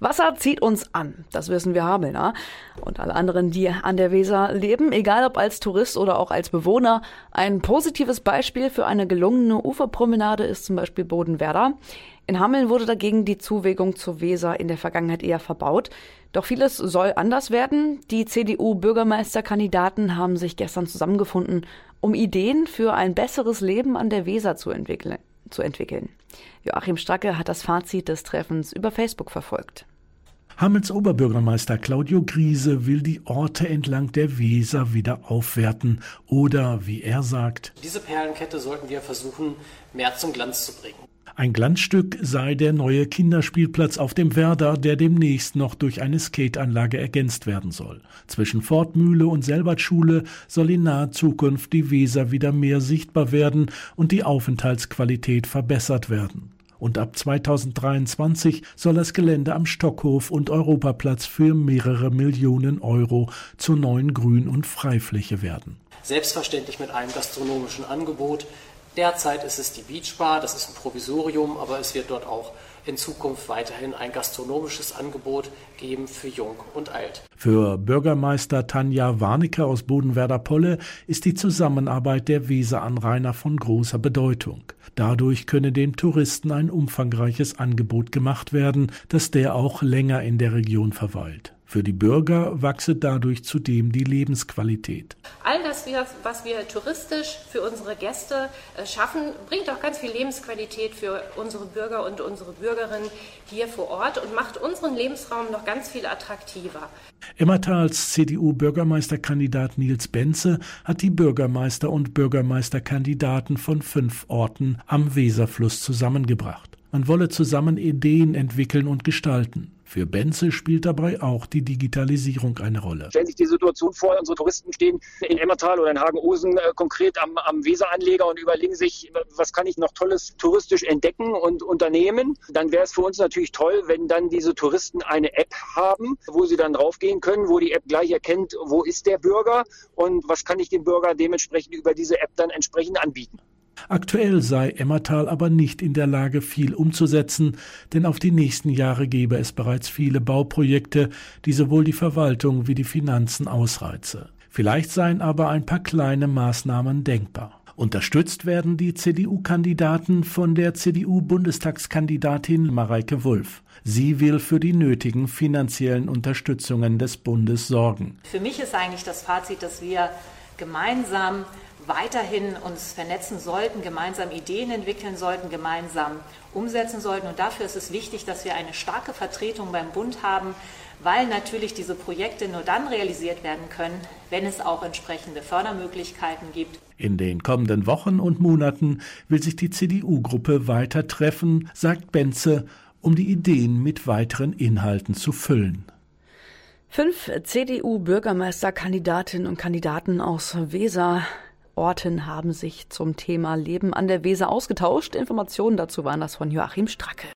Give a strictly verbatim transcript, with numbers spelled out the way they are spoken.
Wasser zieht uns an, das wissen wir Hamelner und alle anderen, die an der Weser leben, egal ob als Tourist oder auch als Bewohner. Ein positives Beispiel für eine gelungene Uferpromenade ist zum Beispiel Bodenwerder. In Hameln wurde dagegen die Zuwegung zur Weser in der Vergangenheit eher verbaut. Doch vieles soll anders werden. Die C D U-Bürgermeisterkandidaten haben sich gestern zusammengefunden, um Ideen für ein besseres Leben an der Weser zu entwickeln. zu entwickeln. Joachim Stracke hat das Fazit des Treffens über Facebook verfolgt. Hamels Oberbürgermeister Claudio Griese will die Orte entlang der Weser wieder aufwerten oder, wie er sagt, diese Perlenkette sollten wir versuchen, mehr zum Glanz zu bringen. Ein Glanzstück sei der neue Kinderspielplatz auf dem Werder, der demnächst noch durch eine Skateanlage ergänzt werden soll. Zwischen Fortmühle und Selbertschule soll in naher Zukunft die Weser wieder mehr sichtbar werden und die Aufenthaltsqualität verbessert werden. Und ab zweitausenddreiundzwanzig soll das Gelände am Stockhof und Europaplatz für mehrere Millionen Euro zur neuen Grün- und Freifläche werden. Selbstverständlich mit einem gastronomischen Angebot. Derzeit ist es die Beachbar, das ist ein Provisorium, aber es wird dort auch in Zukunft weiterhin ein gastronomisches Angebot geben für Jung und Alt. Für Bürgermeister Tanja Warnecke aus Bodenwerder-Polle ist die Zusammenarbeit der Weseranrainer von großer Bedeutung. Dadurch könne dem Touristen ein umfangreiches Angebot gemacht werden, dass der auch länger in der Region verweilt. Für die Bürger wachse dadurch zudem die Lebensqualität. All das, was wir touristisch für unsere Gäste schaffen, bringt auch ganz viel Lebensqualität für unsere Bürger und unsere Bürgerinnen hier vor Ort und macht unseren Lebensraum noch ganz viel attraktiver. Emmertals C D U-Bürgermeisterkandidat Nils Benze hat die Bürgermeister und Bürgermeisterkandidaten von fünf Orten am Weserfluss zusammengebracht. Man wolle zusammen Ideen entwickeln und gestalten. Für Benze spielt dabei auch die Digitalisierung eine Rolle. Stellen sich die Situation vor, unsere Touristen stehen in Emmertal oder in Hagen-Osen äh, konkret am, am Weseranleger und überlegen sich, was kann ich noch Tolles touristisch entdecken und unternehmen. Dann wäre es für uns natürlich toll, wenn dann diese Touristen eine App haben, wo sie dann draufgehen können, wo die App gleich erkennt, wo ist der Bürger und was kann ich dem Bürger dementsprechend über diese App dann entsprechend anbieten. Aktuell sei Emmertal aber nicht in der Lage, viel umzusetzen, denn auf die nächsten Jahre gebe es bereits viele Bauprojekte, die sowohl die Verwaltung wie die Finanzen ausreize. Vielleicht seien aber ein paar kleine Maßnahmen denkbar. Unterstützt werden die C D U-Kandidaten von der C D U-Bundestagskandidatin Mareike Wulff. Sie will für die nötigen finanziellen Unterstützungen des Bundes sorgen. Für mich ist eigentlich das Fazit, dass wir gemeinsam weiterhin uns vernetzen sollten, gemeinsam Ideen entwickeln sollten, gemeinsam umsetzen sollten. Und dafür ist es wichtig, dass wir eine starke Vertretung beim Bund haben, weil natürlich diese Projekte nur dann realisiert werden können, wenn es auch entsprechende Fördermöglichkeiten gibt. In den kommenden Wochen und Monaten will sich die C D U-Gruppe weiter treffen, sagt Benze, um die Ideen mit weiteren Inhalten zu füllen. Fünf C D U-Bürgermeisterkandidatinnen und Kandidaten aus Weser Orten haben sich zum Thema Leben an der Weser ausgetauscht. Informationen dazu waren das von Joachim Stracke.